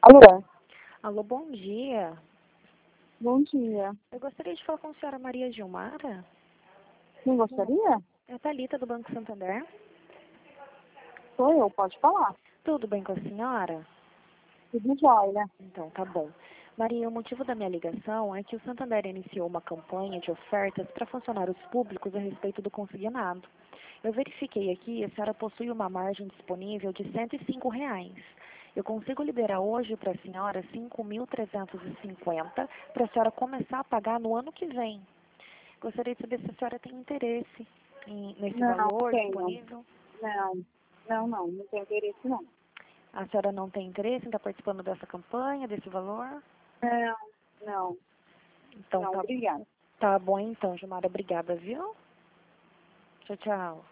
Alô, Alô, bom dia. bom dia. Eu gostaria de falar com a senhora Maria Gilmara. Quem gostaria? É a Thalita, do Banco Santander. Sou eu, pode falar. Tudo bem com a senhora? Tudo jóia. Então, tá bom. Maria, o motivo da minha ligação é que o Santander iniciou uma campanha de ofertas para funcionários públicos a respeito do consignado. Eu verifiquei aqui e a senhora possui uma margem disponível de R$ 105. Eu consigo liberar hoje para a senhora 5.350 para a senhora começar a pagar no ano que vem. Gostaria de saber se a senhora tem interesse nesse Não, valor tenho. disponível. Não tenho interesse não. A senhora não tem interesse em estar participando dessa campanha, desse valor? Não, não, Então não, obrigada. tá bom então, Gilmara. Obrigada, viu? Tchau, tchau.